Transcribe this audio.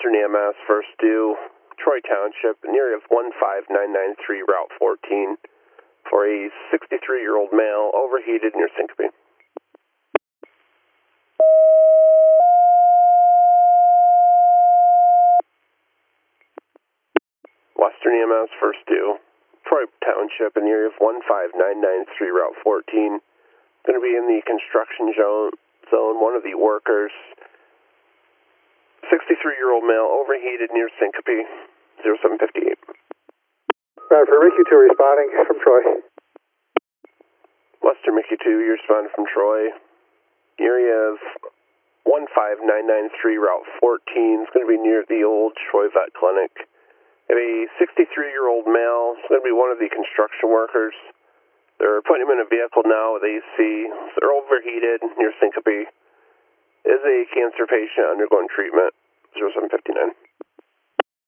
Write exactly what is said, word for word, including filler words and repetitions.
Western E M S, first due, Troy Township, in the area of one five nine nine three, Route fourteen, for a sixty-three-year-old male, overheated near syncope. Western E M S, first due, Troy Township, in the area of one five nine nine three, Route fourteen, going to be in the construction zone, zone one of the workers, sixty-three-year-old male, overheated near syncope, zero seven fifty-eight. Right, for Mickey two responding from Troy. Western Mickey two, you're responding from Troy. The area of one five nine nine three, Route fourteen, is going to be near the old Troy Vet Clinic. And a sixty-three-year-old male, is going to be one of the construction workers. They're putting him in a vehicle now with A C. They're overheated near syncope. Is a cancer patient undergoing treatment, zero seven fifty-nine.